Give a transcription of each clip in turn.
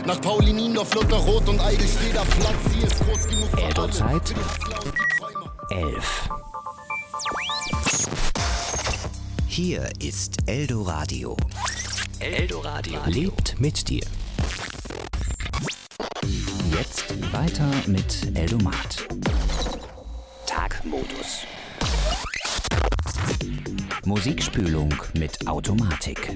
Nach Pauli Niendorf, Rot und Eidelsteder Platz. Sie ist groß genug für Eldo-Zeit alle. 11. Hier ist Eldoradio. Eldoradio lebt mit dir. Jetzt weiter mit Eldomat. Tagmodus. Musikspülung mit Automatik.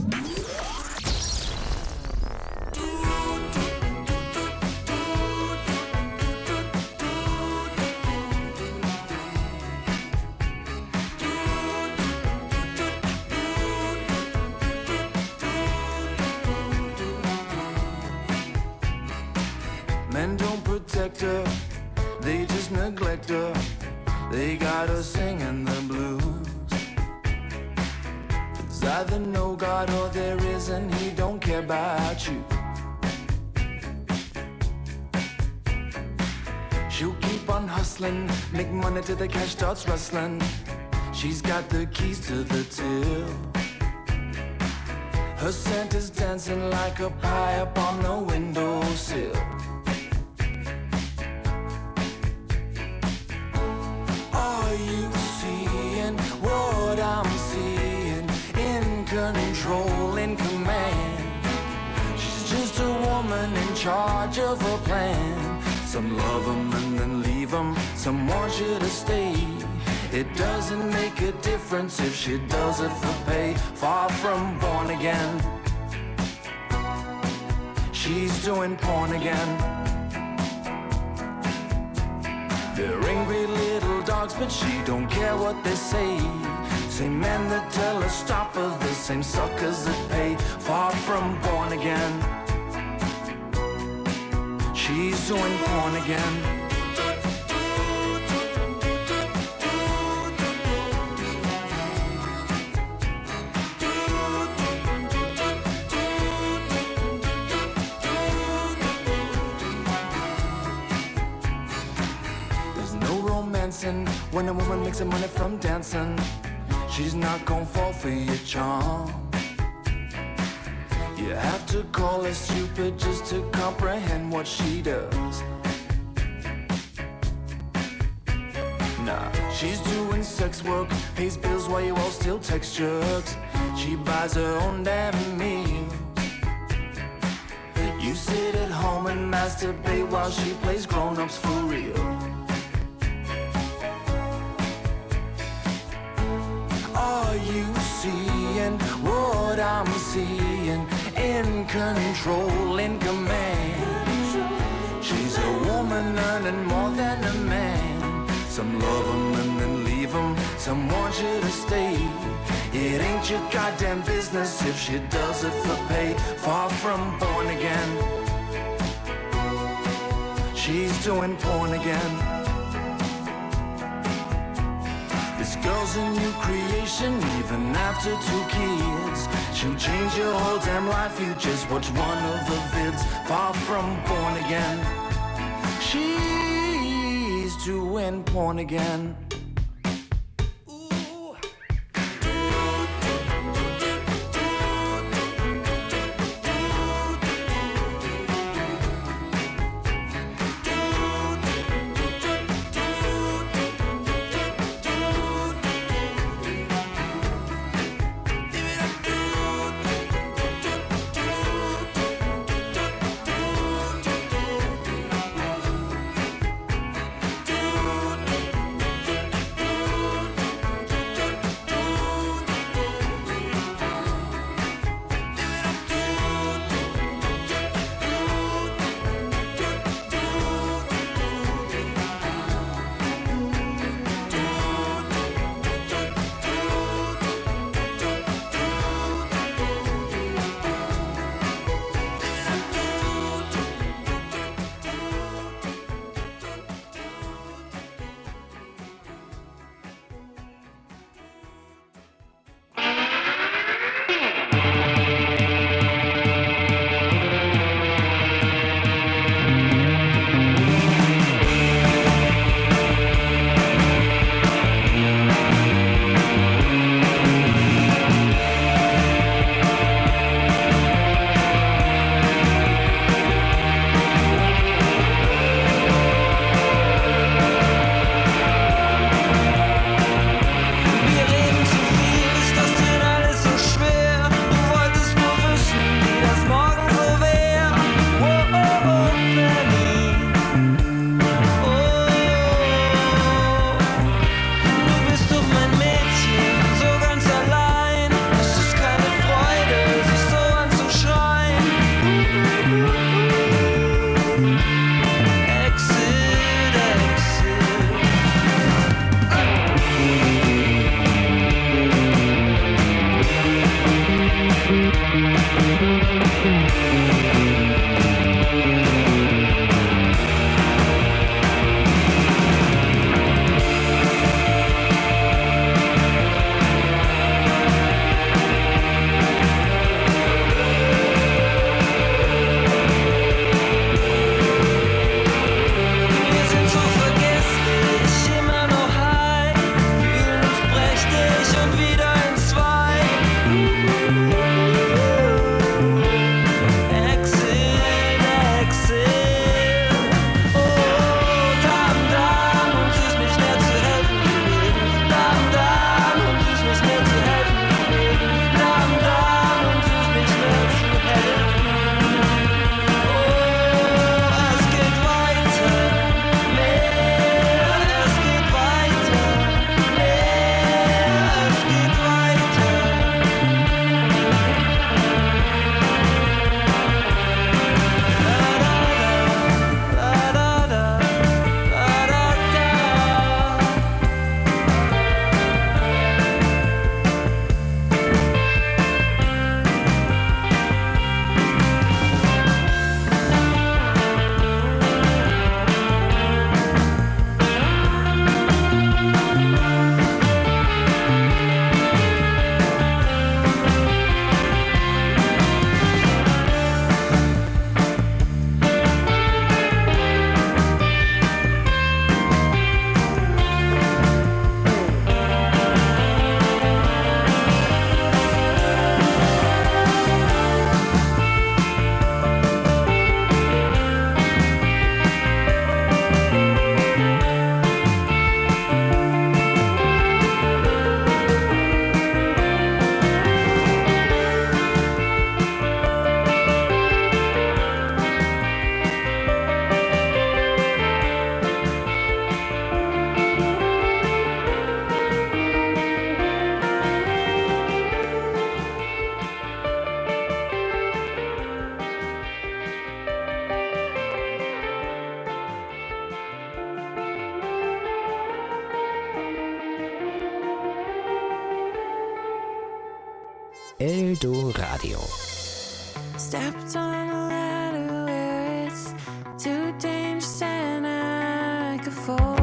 Men don't protect her, they just neglect her. They got her singing the blues. There's either no God or there isn't, he don't care about you. She'll keep on hustling, make money till the cash starts rustling. She's got the keys to the till. Her scent is dancing like a pie up on the windowsill. Are you seeing what I'm seeing? In control, in command. She's just a woman in charge of a plan. Some love 'em and then leave 'em, some want you to stay. It doesn't make a difference if she does it for pay. Far from born again, she's doing porn again. They're angry little dogs, but she don't care what they say. Same men that tell her stop are the same suckers that pay. Far from born again, she's doing porn again. When a woman makes her money from dancing, she's not gonna fall for your charm. You have to call her stupid just to comprehend what she does. Nah, she's doing sex work, pays bills while you all still text jerks. She buys her own damn meals. You sit at home and masturbate while she plays grown-ups for real. Are you seeing what I'm seeing? In control, in command. She's a woman earning more than a man. Some love 'em and then leave 'em, some want you to stay. It ain't your goddamn business if she does it for pay. Far from born again, she's doing porn again. This girl's a new creation, even after 2 kids. She'll change your whole damn life, you just watch one of the vids. Far from born again, she's doing porn again. Eldoradio. Stepped on a ladder where it's too dangerous and I could fall.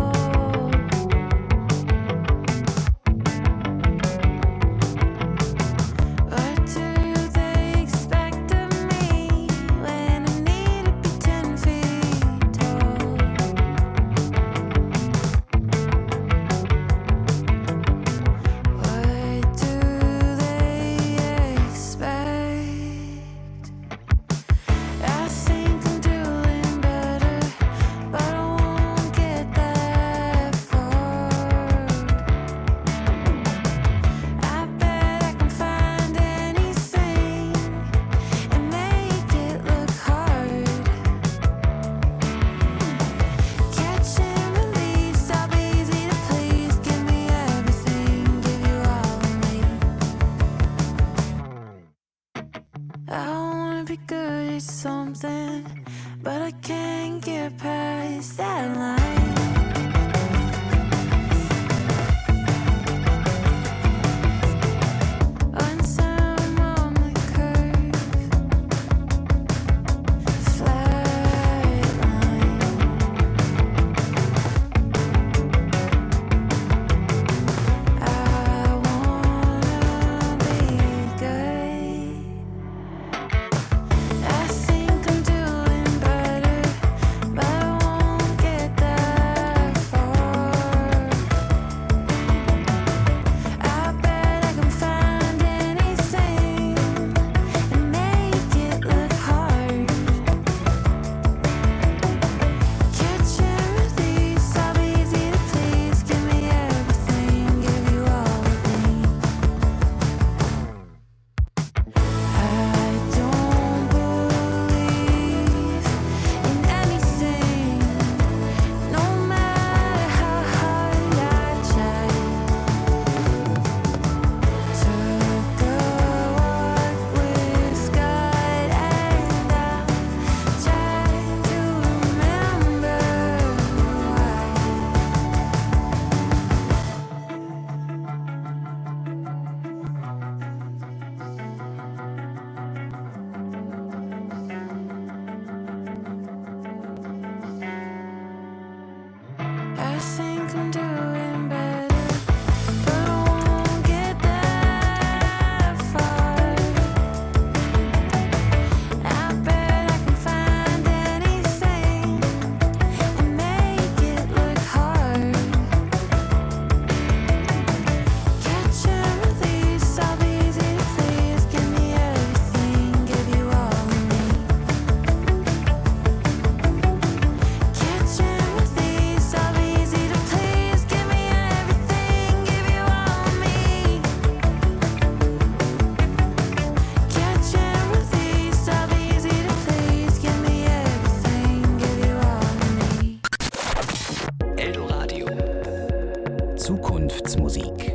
Zukunftsmusik.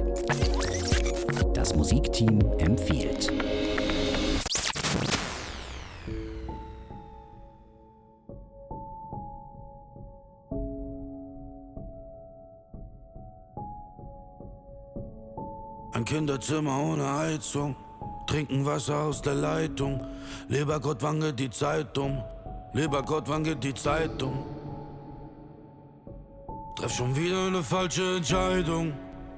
Das Musikteam empfiehlt. Ein Kinderzimmer ohne Heizung, trinken Wasser aus der Leitung. Lieber Gott, wann geht die Zeit um? Lieber Gott, wann geht die Zeit um? Treff schon wieder eine falsche Entscheidung.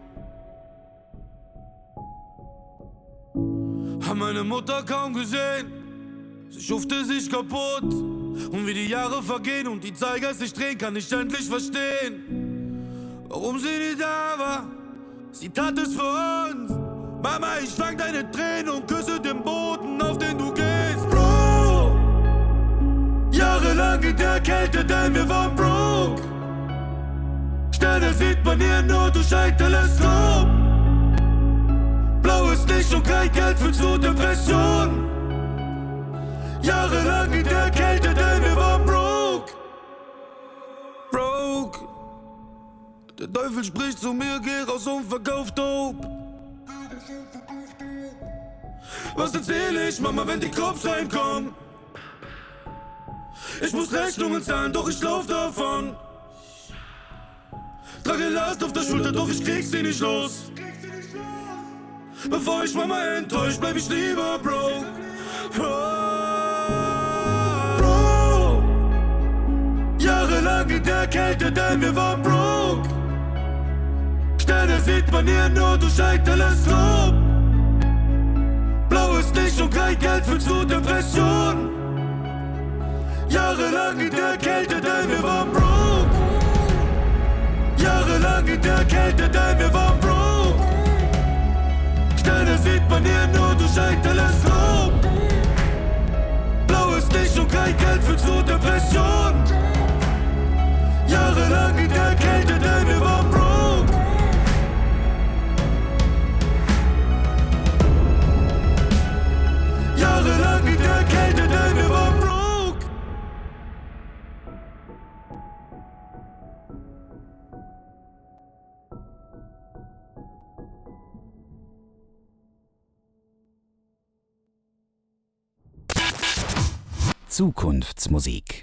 Hab meine Mutter kaum gesehen, sie schufte sich kaputt. Und wie die Jahre vergehen und die Zeiger sich drehen, kann ich endlich verstehen, warum sie nie da war. Sie tat es für uns. Mama, ich fang deine Tränen und küsse den Boden, auf den du gehst. Bro, jahrelang in der Kälte, denn wir waren broke. Sterne sieht man hier nur durch ein Teleskop. Blaues Licht und kein Geld führt zu Depression. Jahrelang in der Kälte, denn wir waren broke. Broke. Der Teufel spricht zu mir, geh raus und verkauf Dope. Was erzähl ich, Mama, wenn die Cops reinkommen? Ich muss Rechnungen zahlen, doch ich lauf davon. Trage Last auf der Schulter, doch ich krieg sie nicht los. Bevor ich Mama enttäuscht, bleib ich lieber broke. Bro, jahrelang in der Kälte, denn wir waren broke. Sterne sieht man hier nur durch ein Teleskop. Blaues Licht und kein Geld führt zu Depression. Jahrelang in der Kälte, denn wir waren broke. Jahrelang in der Kälte, denn wir waren broke. Sterne sieht man hier nur durch ein Teleskop. Blaues Licht und kein Geld führt zu Depression. Jahrelang in der Kälte, denn wir waren broke. Jahrelang in der Kälte, denn wir waren broke. Zukunftsmusik.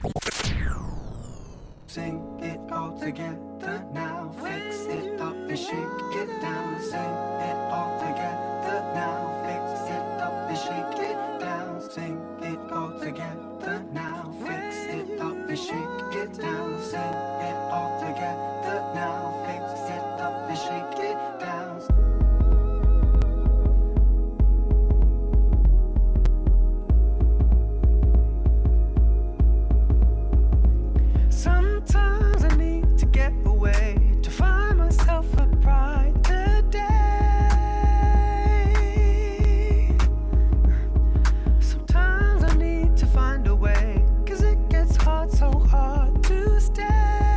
Sing it all together now, fix it up and shake it down. Sing it all together now, fix it up and shake it down. Sing it all together now, fix it up and shake it down. Sing it all together now, fix it up and shake it down. Sometimes I need to get away to find myself a brighter day. Sometimes I need to find a way, 'cause it gets hard, so hard to stay.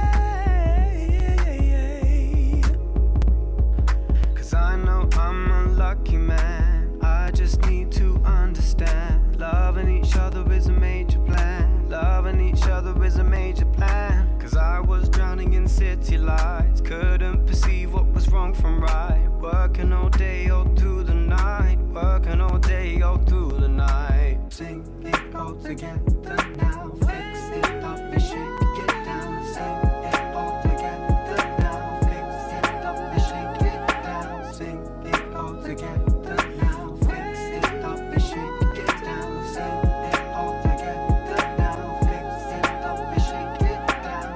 'Cause I know I'm a lucky man, I just need to understand. Loving each other is a major plan. Loving each other is a major plan. 'Cause I was drowning in city lights, couldn't perceive what was wrong from right. Working all day, all through the night. Working all day, all through the night. Sing it all together now, fix it up and shake it down. Sing it all together now, fix it up and shake it down. Sing it all together now, fix it up and shake it down. Sing it all together now, fix it up and shake it down.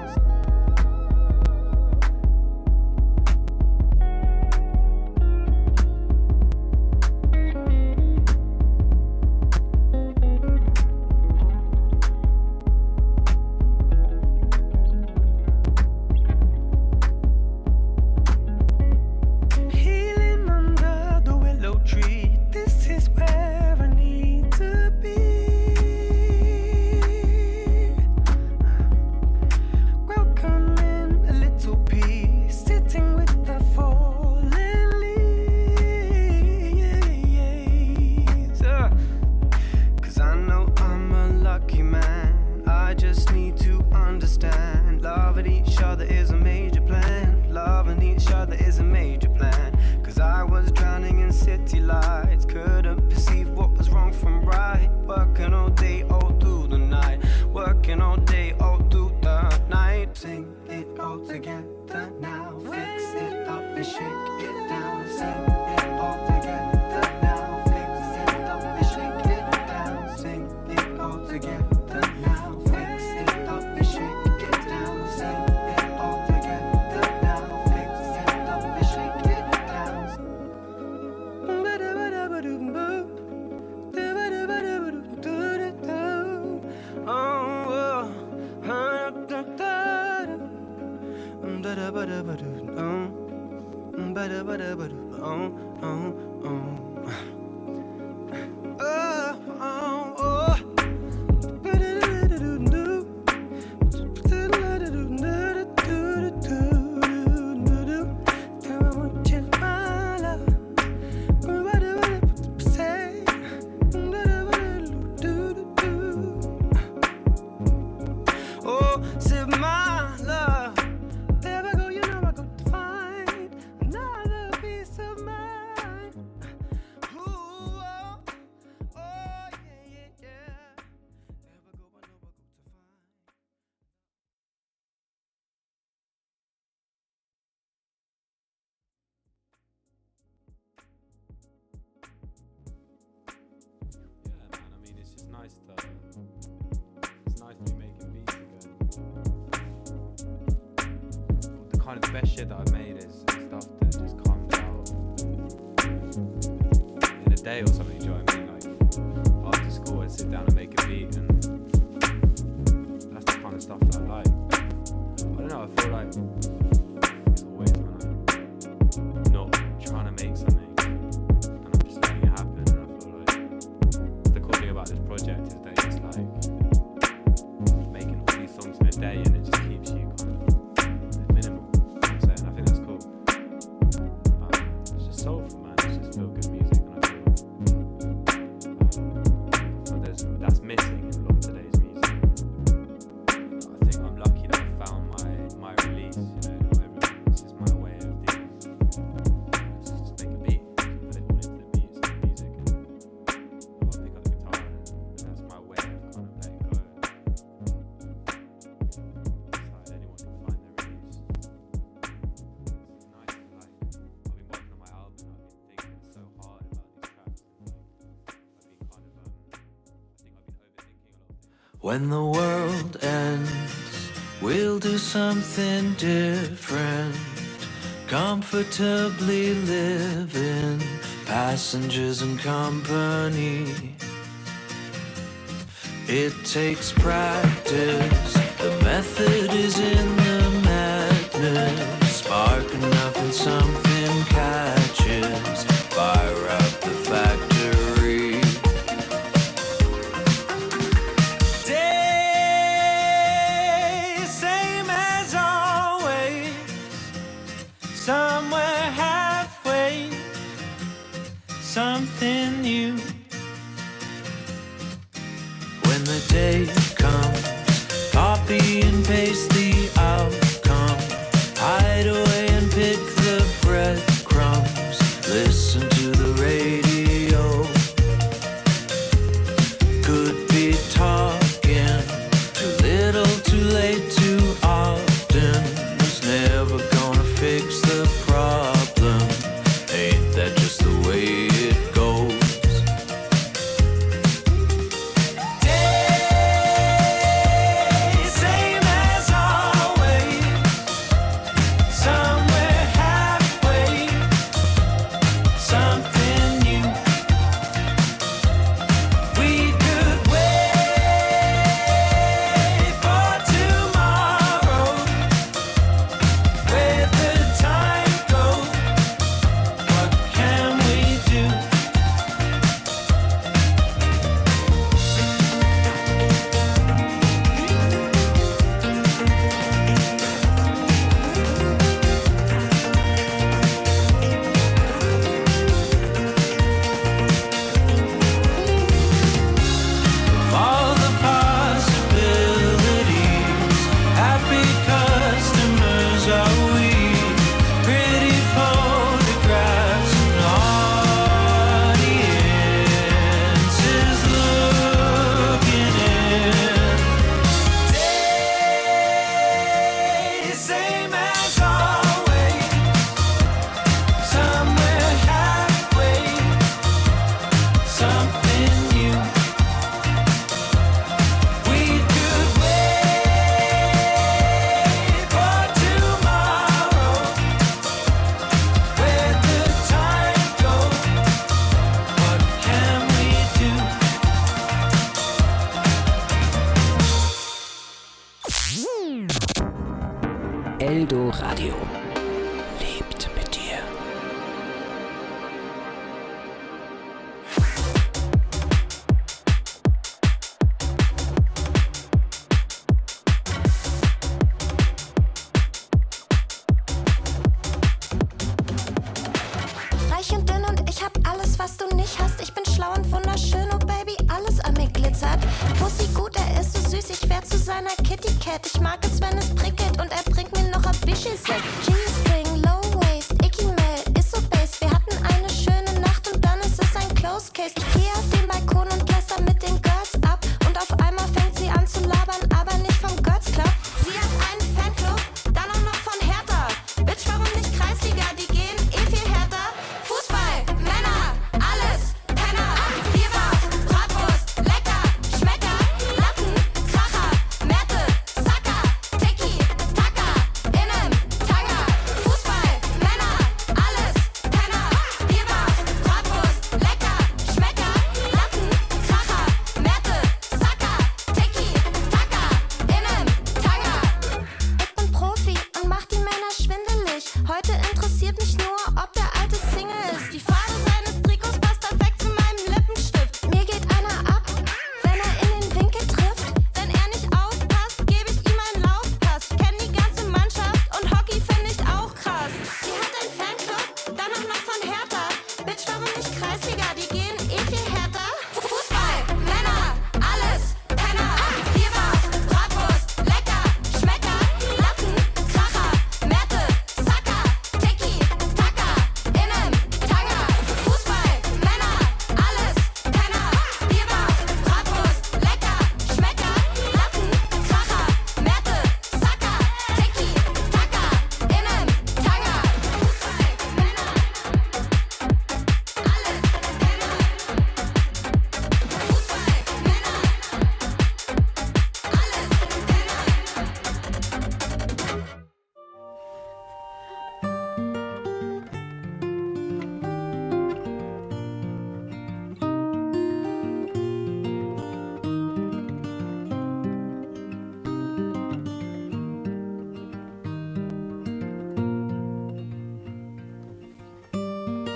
Healing under the willow tree, this is where I need to be. Welcoming a little peace, sitting with the fallen leaves. 'Cause I know I'm a lucky man, I just need to understand. Loving each other is a major plan. Loving each other is a major plan. 'Cause I was drowning in city lights, couldn't perceive what was wrong from right. Working all day, all through the night. Working all day, all through the night. Sing it all together now, fix it up and shake it down. Sing it all together now, fix it up and shake it down. Sing it all together now, fix it up and shake it down. Sing it all together now, fix it up and shake it down. Oh, sip my love. There I go, you know I go to find another piece of mind. Ooh, oh, oh, yeah, yeah, yeah. There I go, I know I go to find. kind of the best shit that I've made is stuff that just comes out in a day or something, do you know what I mean? Like, after school I'd sit down and make a beat, and that's the kind of stuff that I like. I don't know, I feel like it's always when I'm not trying to make something and I'm just letting it happen, and I feel like the cool thing about this project is that it's like making all these songs in a day, and it just keeps you kind of minimal. You know what I'm saying? I think that's cool. It's just soulful, man. It's just feel good music, and I feel that's missing in a lot of today's music. I think I'm lucky that I found my release. You know, not everyone. This is my way of doing. Let's just make a beat, put it all into the beat, it's the music, and I'll pick up the guitar, and that's my way of kind of letting go. Anyone can find their release. It's nice to like. I've been working on my album. I've been thinking so hard about these tracks, and like I've been kind of I think I've been overthinking a lot of things. When the world ends, we'll do something different. Comfortably living, passengers and company. It takes practice, the method is in the madness. Spark enough and something catches, fire up the factory. Day, same as always, somewhere halfway, something new. When the day comes, copy and paste the outcome, hide away and pick the breadcrumbs, listen to the radio. Could be talking, too little, too late, too often. Was never gonna fix the problem. Ain't that just the way it goes? Day, same as always, somewhere halfway, something new. We could wait for tomorrow, where the time goes. What can we do? Of all the possibilities, happy customers are we. Pretty photographs and audiences looking in. Day, same as always, somewhere halfway, something new. We could wait for tomorrow, where the time goes. What can we do? Eldo Radio lebt mit dir. Reich und dünn und ich hab alles, was du nicht hast. Ich bin schlau und wunderschön, oh Baby, alles an mir glitzert. Pussy gut, er ist so süß, ich wär zu seiner Kitty Cat. Ich mag es, wenn es prickelt und er bringt mir noch ein bisschen Set. G-String, Low Waist, Icky Mel, ist so bass. Wir hatten eine schöne Nacht und dann ist es ein Closed Case. Ich geh auf den Balkon und lässer mit den Girls ab. Und auf einmal fängt sie an zu labern, aber nicht vom Girls Club. Sie hat einen Fanclub, dann auch noch von Hertha. Bitch, warum nicht Kreisliga, die gehen viel härter. Fußball, Männer, alles, Penner. Biber, Bratwurst, lecker, Schmecker, Latten, Kracher, Mette, Sacker, Tiki, Taka, innen, Tanga.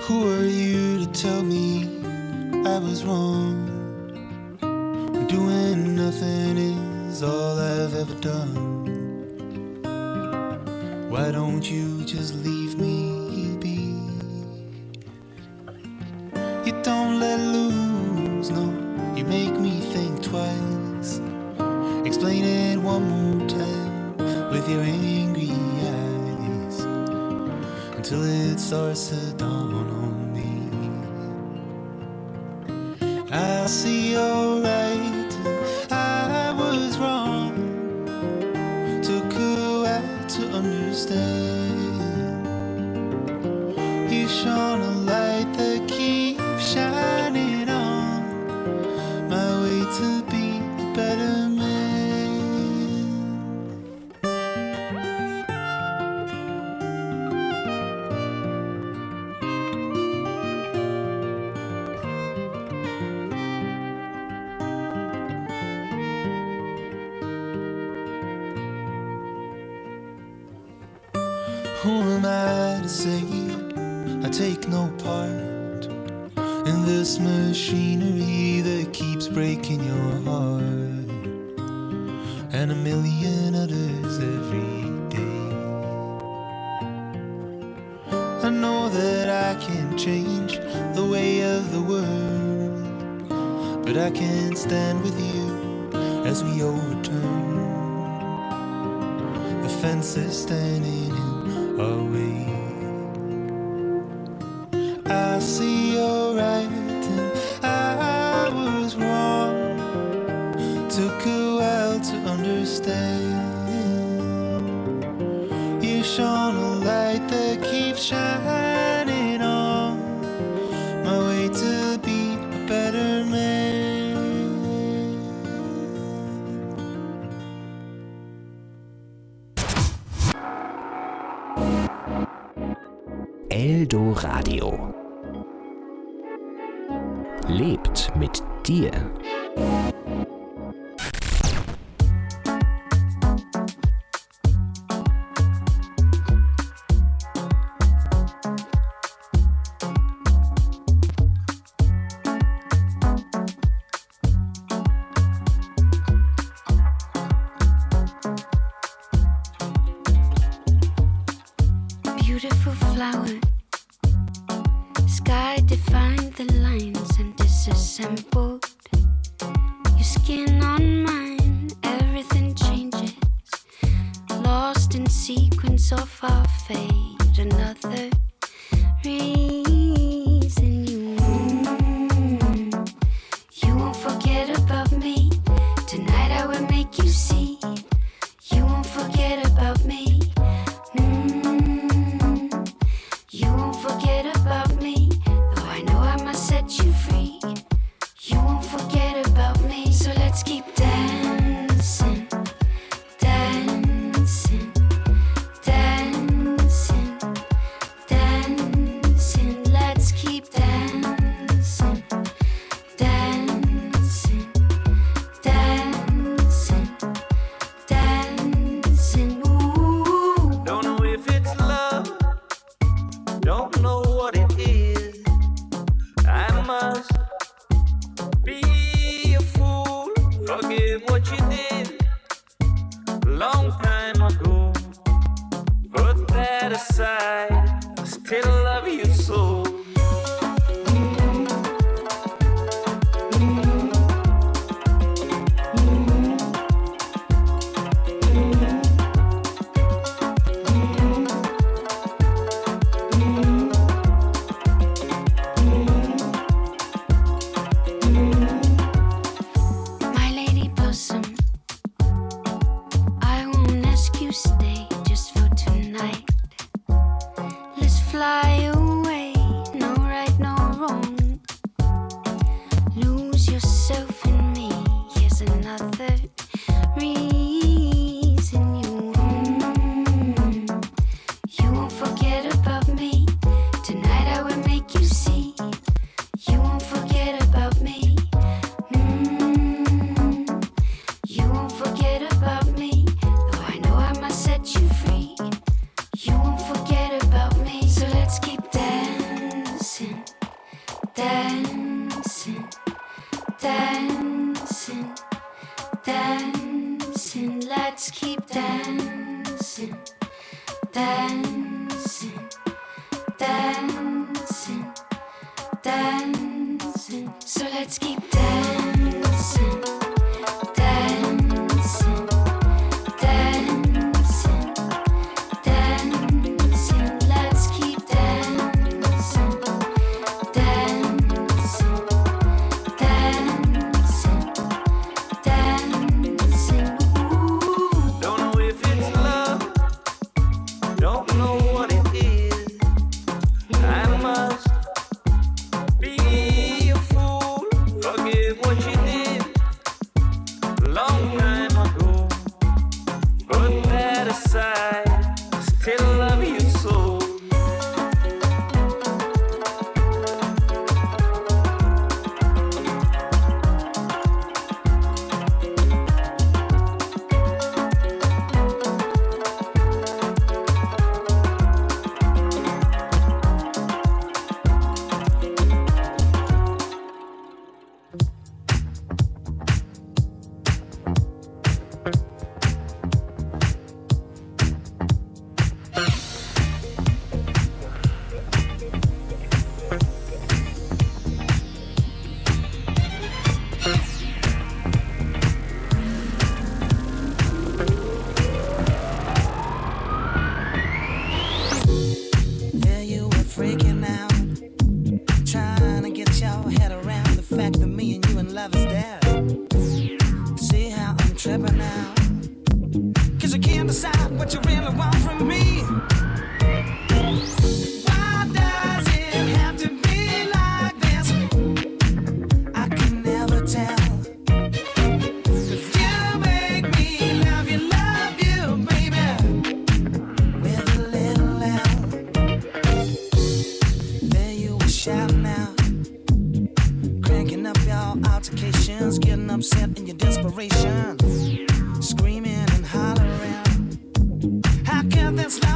Who are you to tell me I was wrong? Doing nothing is all I've ever done. Why don't you just leave me be? You don't let loose, no, you make me think twice. Explain it one more time with your angry eyes, until it starts to dawn on me. I see you're right, I was wrong. Took a while to understand. You shone a light that keeps shining on my way to be a better man. Who am I to say I take no part in this machinery that keeps breaking your heart, and a million others every day? I know that I can't change the way of the world, but I can stand with you as we overturn the fences standing in our way. I see you're right and I was wrong. Took a while to understand. You shone a light that keeps shining on my way to be a better man. Eldo Radio. Lebt mit dir. Beautiful flower, sky defined the lines and disassembled. Your skin on mine, everything changes. Lost in sequence of our fate, another reason you won't forget about me. Tonight I will make you see. You won't forget about me. You won't forget about me, though I know I must set you free. You won't forget about me, so let's keep dancing, dancing, dancing. let's keep dancing, dancing, dancing, dancing. So let's keep dancing, dancing, dancing, dancing. Let's keep dancing, dancing, dancing, dancing. Don't know if it's love, don't know what it is. I must be a fool, forget what you did long time ago. Put that aside, still love you so. There you were freaking out, trying to get your head around the fact that me and you in love is dead. See how I'm tripping now, 'cause you can't decide what you really want from me. Why does it have to be like this? I can never tell, 'cause you make me love you, baby, with a little L. There you were shouting out, cranking up your altercations, getting upset in your desperation, screaming and hollering. How can this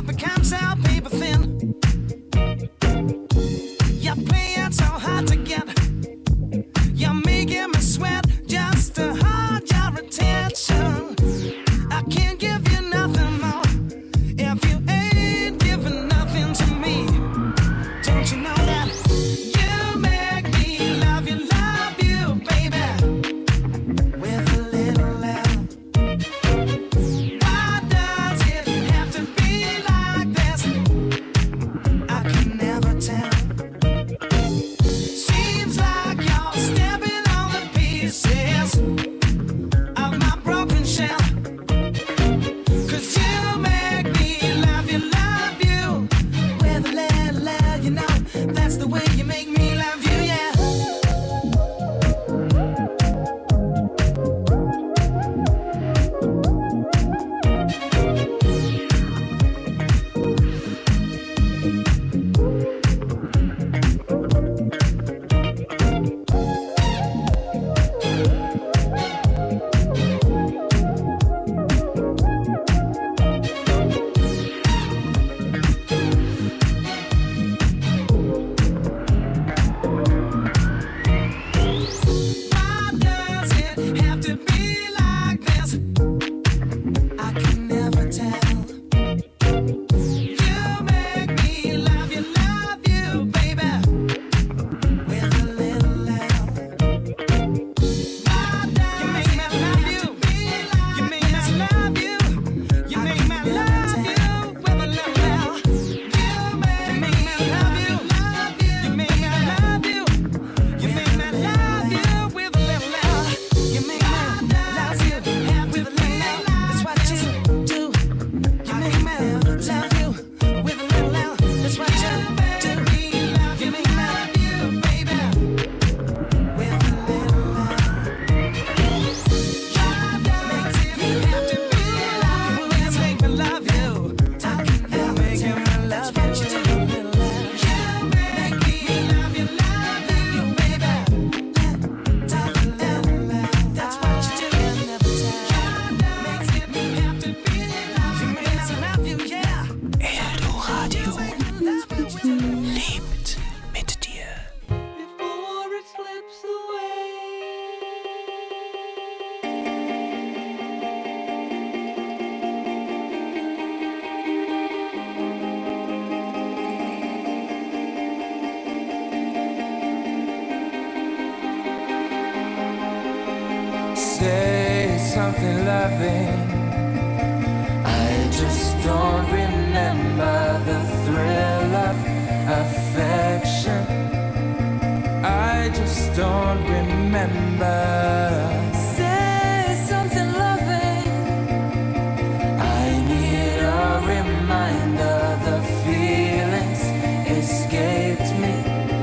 something loving. I just don't remember the thrill of affection. I just don't remember. Say something loving. I need a reminder. The feelings escaped me.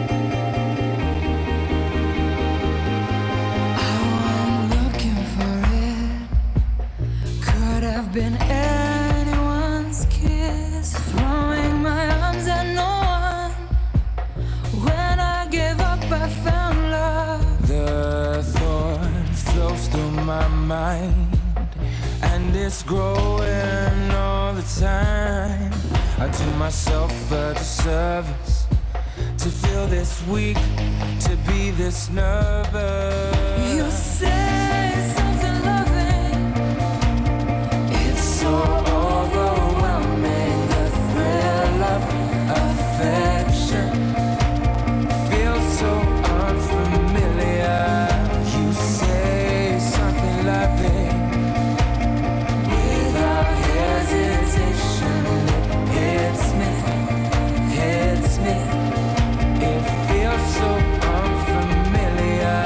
Been anyone's kiss, throwing my arms at no one. When I gave up, I found love. The thought flows through my mind, and it's growing all the time. I do myself a disservice to feel this weak, to be this nervous. You say something loving. So overwhelming, the thrill of affection feels so unfamiliar. You say something loving without hesitation. It hits me. It feels so unfamiliar.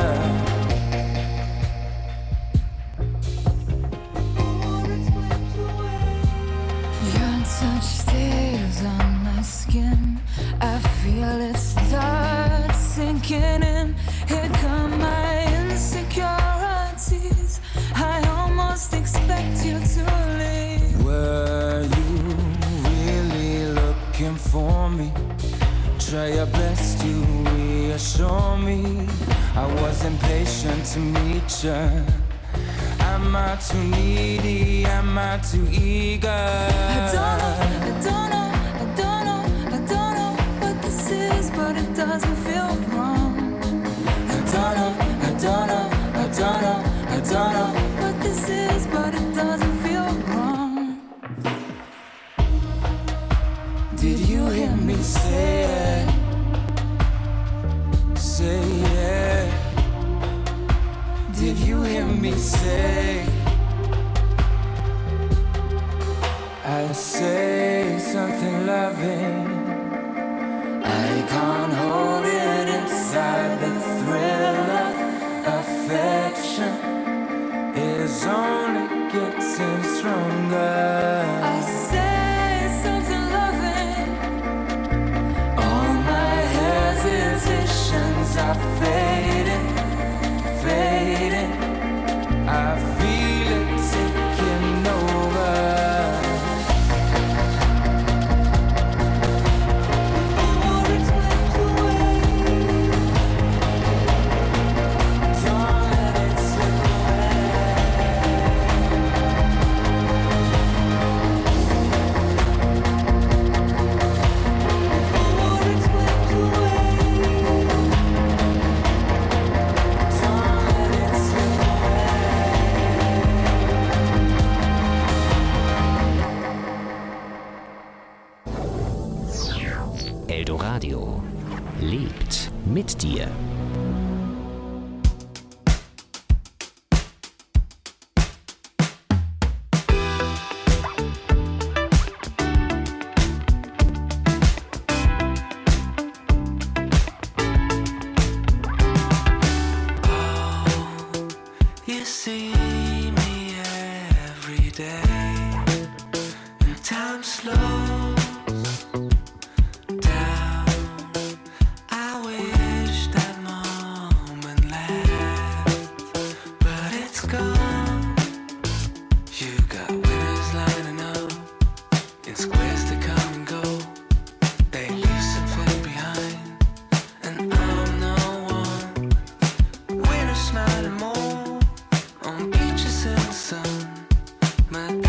Touch stays on my skin. I feel it start sinking in. Here come my insecurities. I almost expect you to leave. Were you really looking for me? Try your best to reassure me. I was impatient to meet you. Am I too needy? Am I too eager? I don't know what this is, but it doesn't feel wrong. I don't know what this is, but it doesn't feel wrong. Did you hear me say it? Say it. Did you hear me say? I say something loving. I can't hold it inside. The thrill of affection is only getting stronger. I say something loving. All my hesitations are fading. I feel it taking over. Before it slips away, don't let it slip away. Before it slips away. Eldoradio lebt mit dir. You see me every day, and time slows down. I wish that moment lasts, but it's gone. You got winners lining up in squares that come and go. They leave something behind, and I'm no one. Winners smiling more on beaches in the sun. My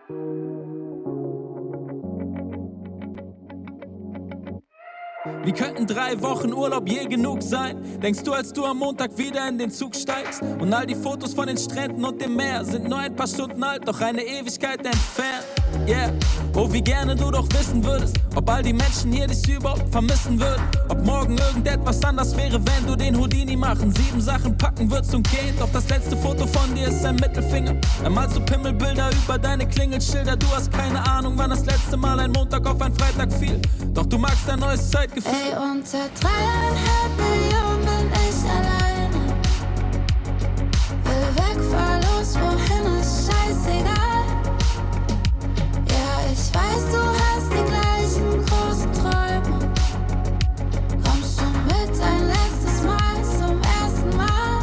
Wie könnten 3 Wochen Urlaub je genug sein? Denkst du, als du am Montag wieder in den Zug steigst? Und all die Fotos von den Stränden und dem Meer sind nur ein paar Stunden alt, doch eine Ewigkeit entfernt. Yeah, oh wie gerne du doch wissen würdest, ob all die Menschen hier dich überhaupt vermissen würden. Ob morgen irgendetwas anders wäre, wenn du den Houdini machen, 7 Sachen packen würdest und gehen. Doch das letzte Foto von dir ist ein Mittelfinger. Dann malst du Pimmelbilder über deine Klingelschilder. Du hast keine Ahnung, wann das letzte Mal ein Montag auf ein Freitag fiel. Doch du magst ein neues Zeitgefühl. Ey, unter 3,5 Millionen bin ich alleine. Will weg, fahr los, wohin ist scheißegal. Ja, ich weiß, du hast die gleichen großen Träume. Kommst du mit ein letztes Mal zum ersten Mal?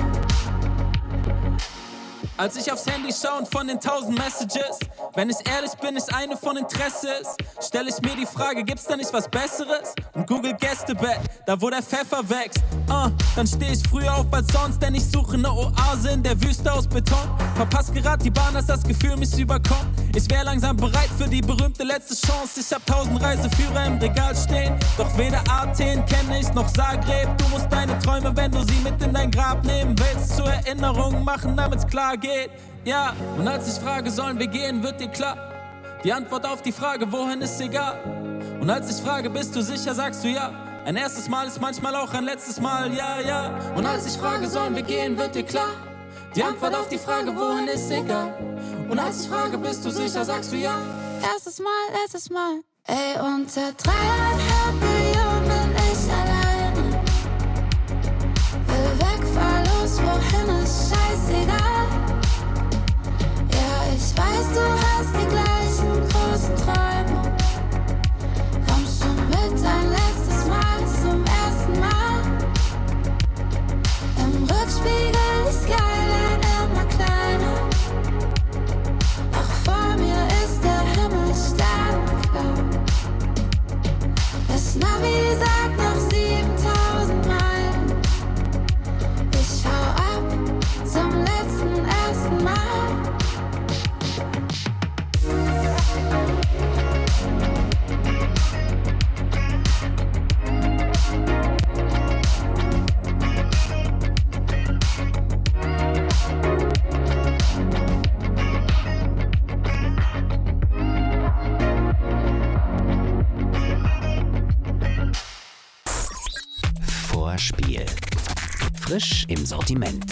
Als ich aufs Handy schaue und von den 1000 Messages, wenn ich ehrlich bin, nicht eine von Interesse ist, stelle ich mir die Frage, gibt's da nicht was Besseres? Und Google Gästebett, da wo der Pfeffer wächst. Dann steh ich früher auf als sonst, denn ich suche ne Oase in der Wüste aus Beton. Verpass grad die Bahn, als das Gefühl mich überkommt. Ich wär langsam bereit für die berühmte letzte Chance. Ich hab 1000 Reiseführer im Regal stehen, doch weder Athen kenne ich noch Zagreb. Du musst deine Träume, wenn du sie mit in dein Grab nehmen willst, zur Erinnerung machen, damit's klar geht. Ja, und als ich frage, sollen wir gehen, wird dir klar. Die Antwort auf die Frage, wohin, ist egal. Und als ich frage, bist du sicher, sagst du ja. Ein erstes Mal ist manchmal auch ein letztes Mal, ja, ja. Und als ich frage, sollen wir gehen, wird dir klar. Die Antwort auf die Frage, wohin, ist egal. Und als ich frage, bist du sicher, sagst du ja. Erstes Mal, letztes Mal. Ey, unter 3,5 Millionen bin ich alleine. Will weg, fahr los, wohin ist scheißegal. Ja, ich weiß, du hast die gleichen großen Träume. Kommst du mit ein letztes Mal zum ersten Mal? Im Rückspiegel die Skyline immer kleiner. Auch vor mir ist der Himmel sternklar. Das Navi sagt noch 7000 Meilen. Ich hau ab zum ersten Mal. Vorspiel. Frisch im Sortiment.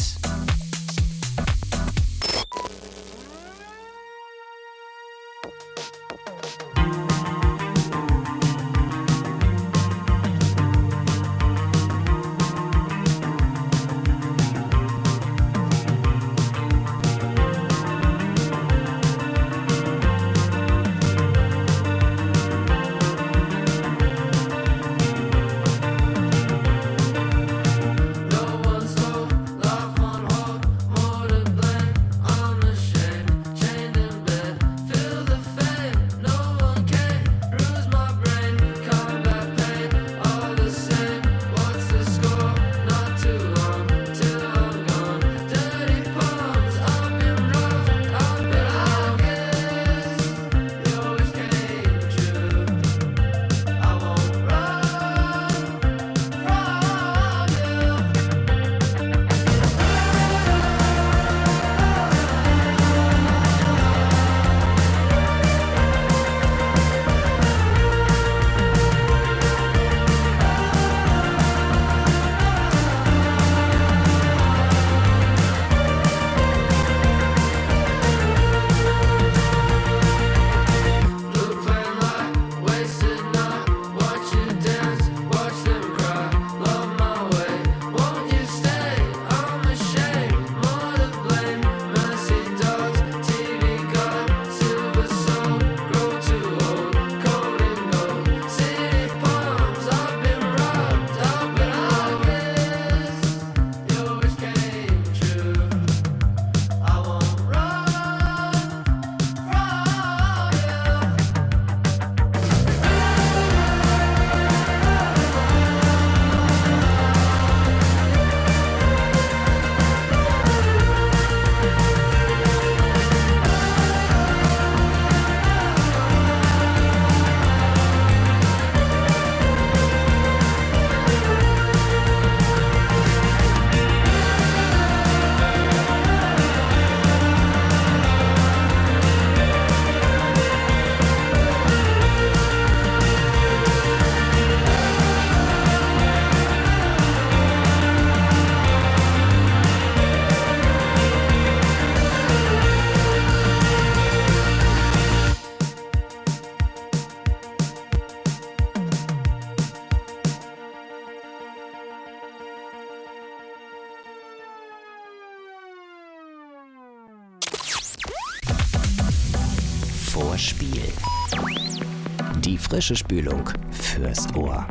vor Spiel. Die frische Spülung fürs Ohr.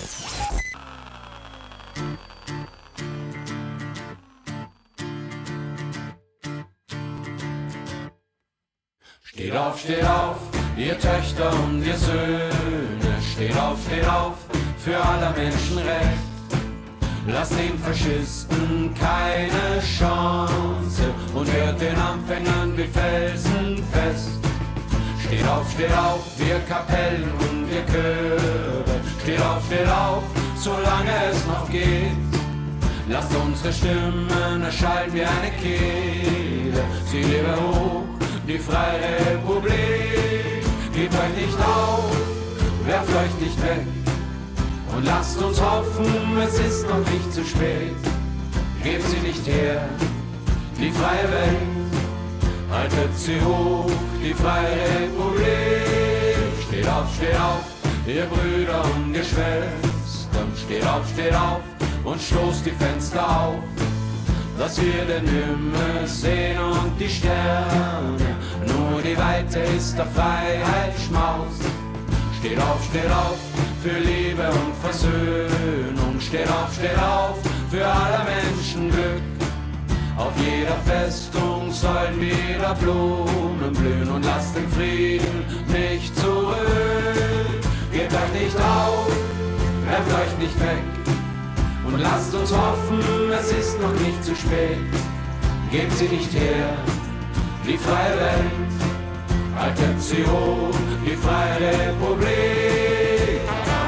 Steht auf, ihr Töchter und ihr Söhne. Steht auf, für aller Menschen Recht. Lasst den Faschisten keine Chance und hört den Anfängern wie Felsen fest. Steht auf, wir Kapellen und wir Chöre. Steht auf, solange es noch geht. Lasst unsere Stimmen erschallen wie eine Kehle. Sie lebe hoch, die Freie Republik. Gebt euch nicht auf, werft euch nicht weg. Und lasst uns hoffen, es ist noch nicht zu spät. Gebt sie nicht her, die freie Welt. Haltet sie hoch, die Freie Republik. Steht auf, ihr Brüder und ihr Schwestern. Steht auf und stoßt die Fenster auf, dass wir den Himmel sehen und die Sterne. Nur die Weite ist der Freiheit Schmaus. Steht auf, für Liebe und Versöhnung. Steht auf, für aller Menschen Glück. Auf jeder Festung sollen wieder Blumen blühen und lasst den Frieden nicht zurück. Gebt euch nicht auf, werft euch nicht weg und lasst uns hoffen, es ist noch nicht zu spät. Gebt sie nicht her, die freie Welt, haltet sie hoch, die Freie Republik.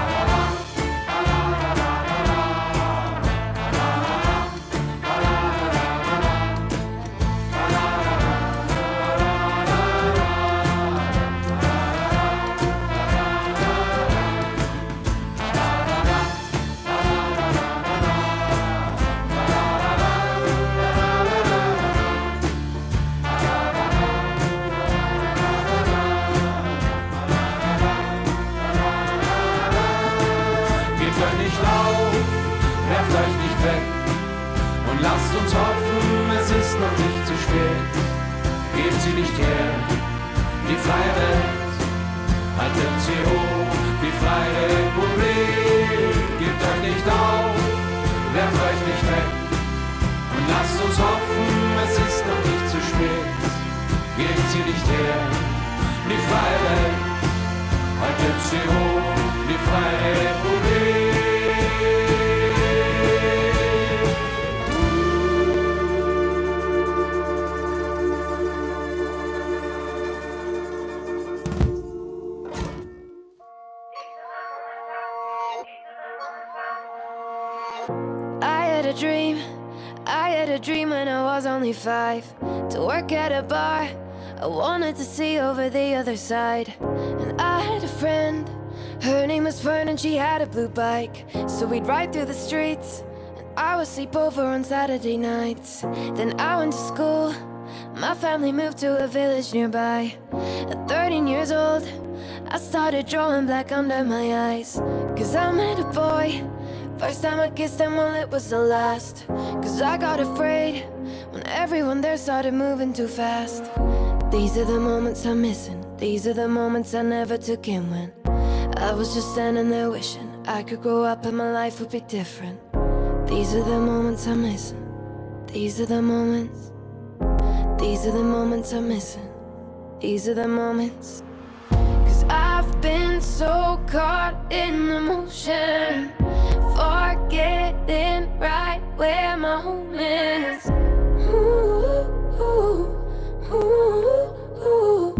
Lasst uns hoffen, es ist noch nicht zu spät. Gebt sie nicht her, die freie Welt. Haltet sie hoch, die Freie Republik. Gebt euch nicht auf, werft euch nicht weg. Und lasst uns hoffen, es ist noch nicht zu spät. Gebt sie nicht her, die freie Welt. Haltet sie hoch, die Freie Republik. I had a dream when I was only 5. To work at a bar, I wanted to see over the other side. And I had a friend, her name was Fern and she had a blue bike. So we'd ride through the streets, and I would sleep over on Saturday nights. Then I went to school, my family moved to a village nearby. At 13 years old, I started drawing black under my eyes. Cause I met a boy, first time I kissed him, well it was the last. Cause I got afraid when everyone there started moving too fast. These are the moments I'm missing, these are the moments I never took in when I was just standing there wishing I could grow up and my life would be different. These are the moments I'm missing, these are the moments. These are the moments I'm missing, these are the moments. Cause I've been so caught in emotion, forgetting right where my home is. Ooh, ooh, ooh, ooh,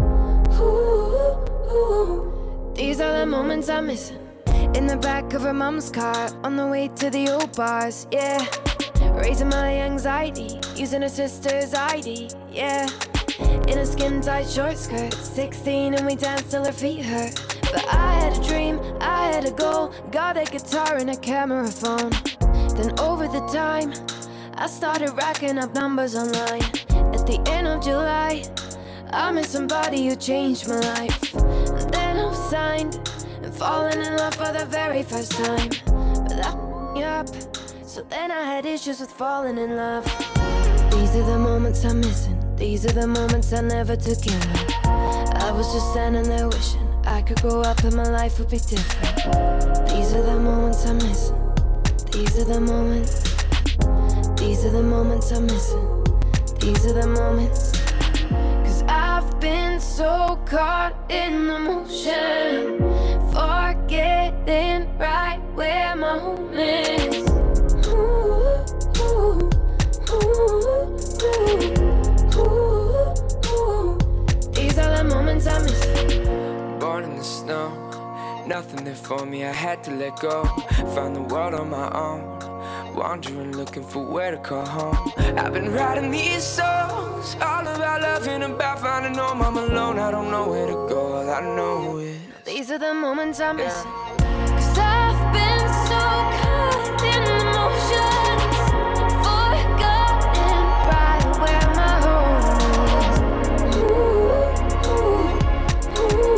ooh, ooh. These are the moments I'm missing. In the back of her mom's car, on the way to the old bars, yeah. Raising my anxiety, using her sister's ID, yeah. In a skin-tight short skirt, 16 and we danced till her feet hurt. But I had a dream, I had a goal, got a guitar and a camera phone. Then over the time, I started racking up numbers online. At the end of July, I met somebody who changed my life. And then I was signed and falling in love for the very first time. But that f***ed me up, so then I had issues with falling in love. These are the moments I'm missing, these are the moments I never took in. I was just standing there wishing I could grow up and my life would be different. These are the moments I'm missing. These are the moments. These are the moments I'm missing. These are the moments. 'Cause I've been so caught in the motion, forgetting right where my home is. Ooh, ooh, ooh, ooh, ooh. These are the moments I miss. Born in the snow, nothing there for me, I had to let go. Found the world on my own, wandering, looking for where to call home. I've been writing these songs, all about love and about finding home. I'm alone, I don't know where to go, all I know is these are the moments I'm missing. 'Cause I've been so caught in emotions, forgotten right where my home is. Ooh, ooh,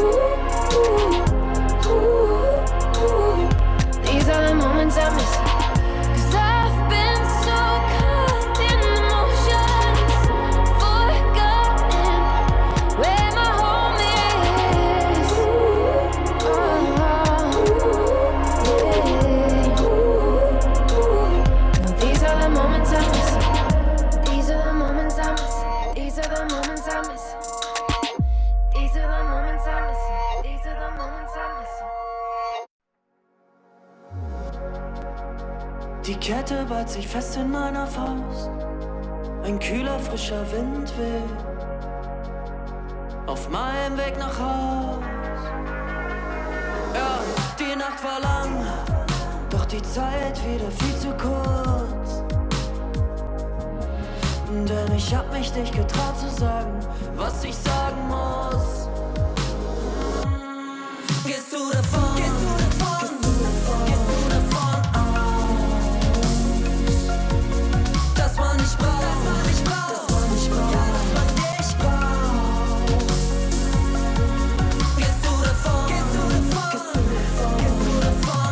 ooh, ooh, ooh. These are the moments I'm missing. 'Cause I've been so caught in emotions, forgotten where my home is. These are the moments I'm missing. These are the moments I'm missing. These are the moments I'm missing. These are the moments I'm missing. These are the moments I'm missing. Die Kette ballt sich fest in meiner Faust. Ein kühler, frischer Wind weht auf meinem Weg nach Haus. Ja, die Nacht war lang, doch die Zeit wieder viel zu kurz. Denn ich hab mich nicht getraut zu sagen, was ich sagen muss. Gehst du davon? Gehst du davon? Gehst du davon? Gehst du davon aus? Dass man nicht braucht, dass man nicht braucht, dass man nicht braucht, ja, dass man dich braucht. Gehst du davon? Gehst du davon? Gehst du davon? Gehst du davon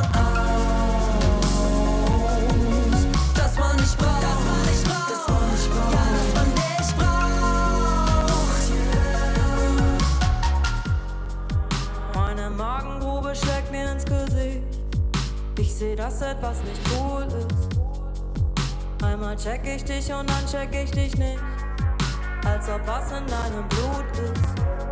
aus? Dass man nicht braucht, dass man nicht braucht, dass man nicht braucht, ja, dass man dich braucht. Meine Magengrube schlägt mir ins Gesicht. Ich seh, dass etwas nicht cool ist. Einmal check ich dich und dann check ich dich nicht. Als ob was in deinem Blut ist.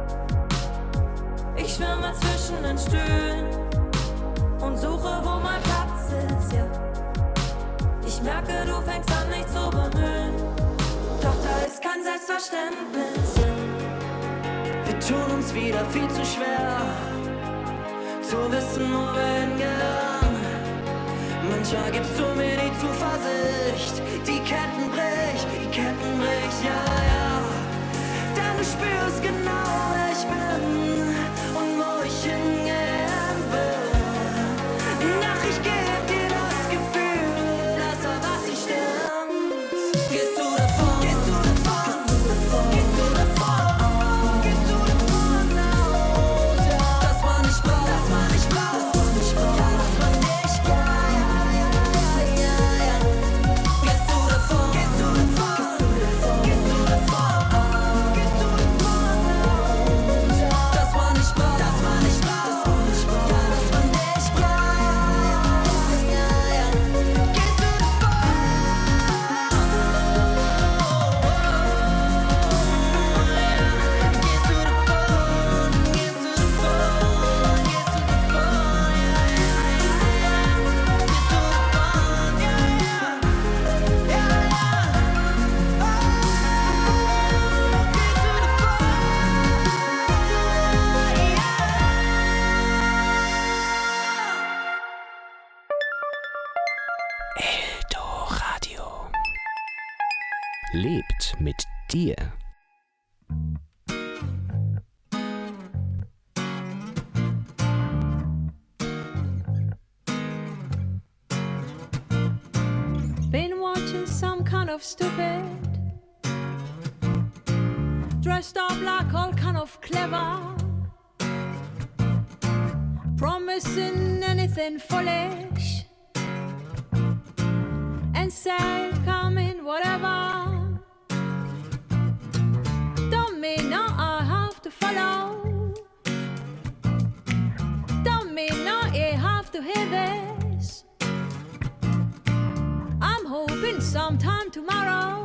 Ich schwimme zwischen den Stühlen und suche, wo mein Platz ist, ja. Ich merke, du fängst an, mich zu bemühen. Doch da ist kein Selbstverständnis. Wir tun uns wieder viel zu schwer, zu wissen, wo wir hingehören. Manchmal gibst du mir die Zuversicht. Die Ketten brich, ja, ja. Denn du spürst genau, wer ich bin und wo ich hingehen will. Ach, ich geb dir das Gefühl, dass da was nicht stimmt. Gehst du davon? Gehst du davon? Gehst du davon? Gehst du davon aus? Dass man nicht braucht, dass man nicht braucht, dass man nicht braucht, ja, dass man nicht braucht. Gehst du davon? Gehst du davon? Gehst du davon? Gehst du davon aus? Dass man nicht braucht, dass man nicht braucht, dass man nicht braucht, ja, dass man nicht braucht. Gehst du davon? Gehst du davon? Gehst du davon? Gehst du davon? Eldoradio. Lebt mit dir. Been watching some kind of stupid, dressed up like all kind of clever, promising anything foolish, and say come in whatever. Don't mean now I have to follow. hear this. I'm hoping sometime tomorrow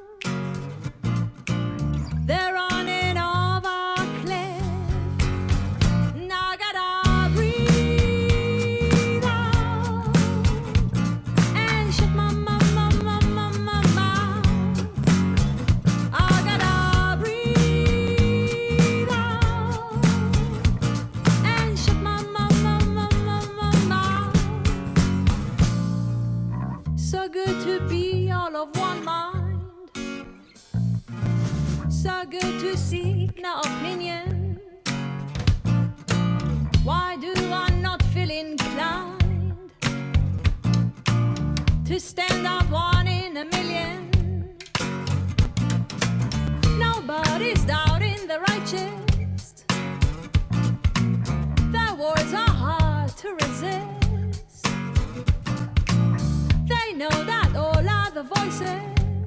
they're running off a cliff. Now I gotta breathe out and shut my mouth. I gotta breathe out and shut my mouth. So good to be all of one mind. So good to seek no opinion. Why do I not feel inclined to stand up one in a million? Nobody's doubting the righteous. Their words are hard to resist. They know that all other voices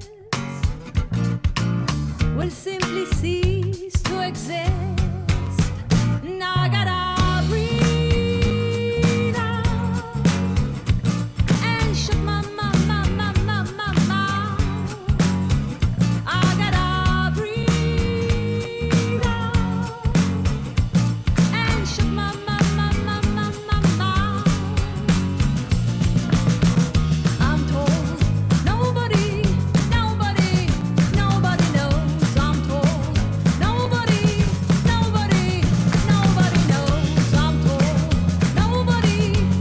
will simply cease to exist. Now I gotta breathe out and shut my mouth. I gotta breathe out and shut my mouth. I'm told nobody knows. I'm told nobody knows. I'm told nobody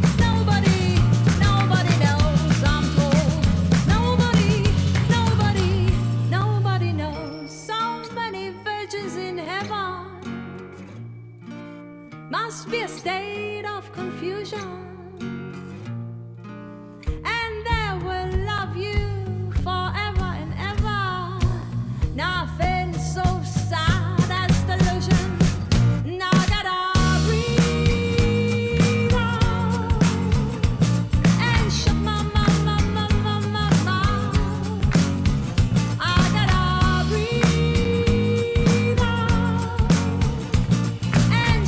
knows. I'm told nobody knows. So many virgins in heaven. Must be a state of confusion.